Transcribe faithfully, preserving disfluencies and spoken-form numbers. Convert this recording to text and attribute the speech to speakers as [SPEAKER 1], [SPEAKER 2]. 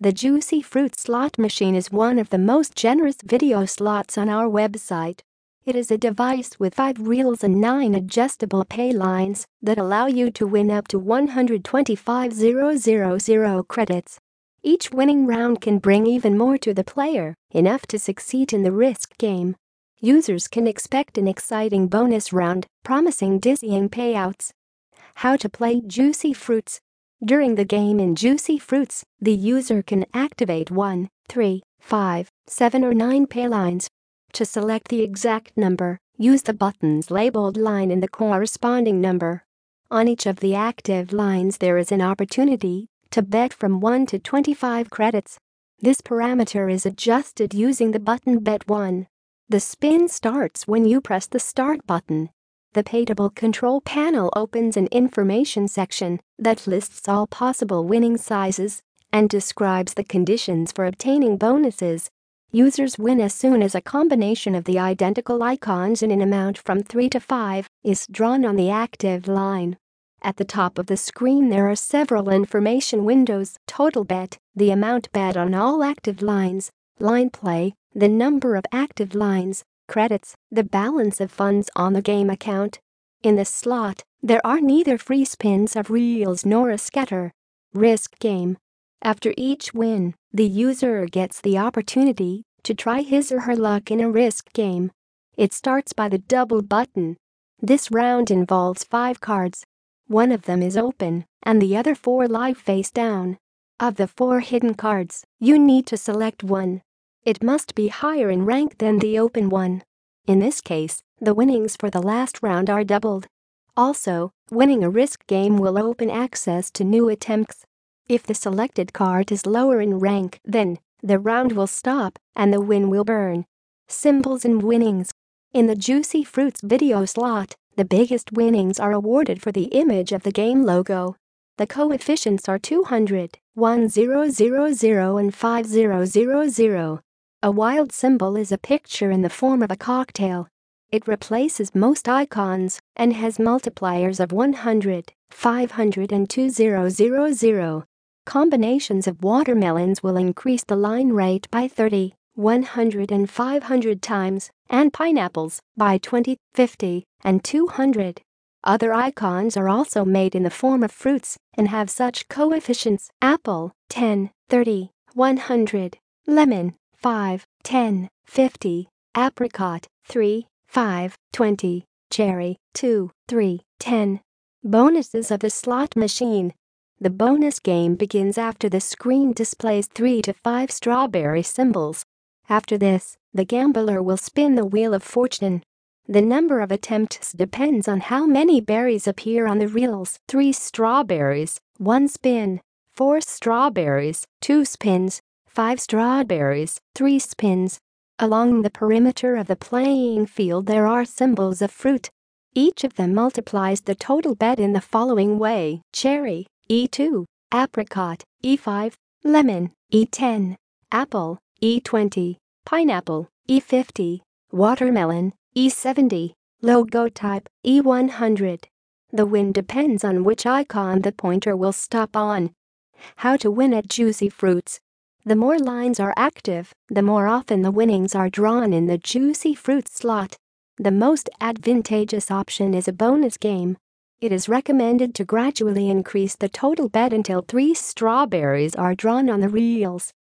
[SPEAKER 1] The Juicy Fruit slot machine is one of the most generous video slots on our website. It is a device with five reels and nine adjustable pay lines that allow you to win up to one hundred twenty-five thousand credits. Each winning round can bring even more to the player, enough to succeed in the risk game. Users can expect an exciting bonus round, promising dizzying payouts. How to play Juicy Fruits. During the game in Juicy Fruits, the user can activate one, three, five, seven or nine pay lines. To select the exact number, use the buttons labeled line and the corresponding number. On each of the active lines there is an opportunity to bet from one to twenty-five credits. This parameter is adjusted using the button Bet one. The spin starts when you press the start button. The Paytable control panel opens an information section that lists all possible winning sizes and describes the conditions for obtaining bonuses. Users win as soon as a combination of the identical icons in an amount from three to five is drawn on the active line. At the top of the screen there are several information windows: total bet, the amount bet on all active lines, line play, the number of active lines, credits, the balance of funds on the game account. In the slot, there are neither free spins of reels nor a scatter. Risk game. After each win, the user gets the opportunity to try his or her luck in a risk game. It starts by the double button. This round involves five cards. One of them is open, and the other four lie face down. Of the four hidden cards, you need to select one. It must be higher in rank than the open one. In this case, the winnings for the last round are doubled. Also, winning a risk game will open access to new attempts. If the selected card is lower in rank, then the round will stop and the win will burn. Symbols and winnings. In the Juicy Fruits video slot, the biggest winnings are awarded for the image of the game logo. The coefficients are two hundred, one thousand, and five thousand. A wild symbol is a picture in the form of a cocktail. It replaces most icons and has multipliers of one hundred, five hundred, and two thousand. Combinations of watermelons will increase the line rate by thirty, one hundred, and five hundred times, and pineapples by twenty, fifty, and two hundred. Other icons are also made in the form of fruits and have such coefficients: apple, ten, thirty, one hundred, lemon, five, ten, fifty, apricot, three, five, twenty, cherry, two, three, ten. Bonuses of the slot machine. The bonus game begins after the screen displays three to five strawberry symbols. After this, the gambler will spin the Wheel of Fortune. The number of attempts depends on how many berries appear on the reels: three strawberries, one spin; four strawberries, two spins; five strawberries, three spins. Along the perimeter of the playing field there are symbols of fruit. Each of them multiplies the total bet in the following way: cherry, E two, apricot, E five, lemon, E ten, apple, E twenty, pineapple, E fifty, watermelon, E seventy, logo type, E one hundred. The win depends on which icon the pointer will stop on. How to win at Juicy Fruits. The more lines are active, the more often the winnings are drawn in the Juicy Fruit slot. The most advantageous option is a bonus game. It is recommended to gradually increase the total bet until three strawberries are drawn on the reels.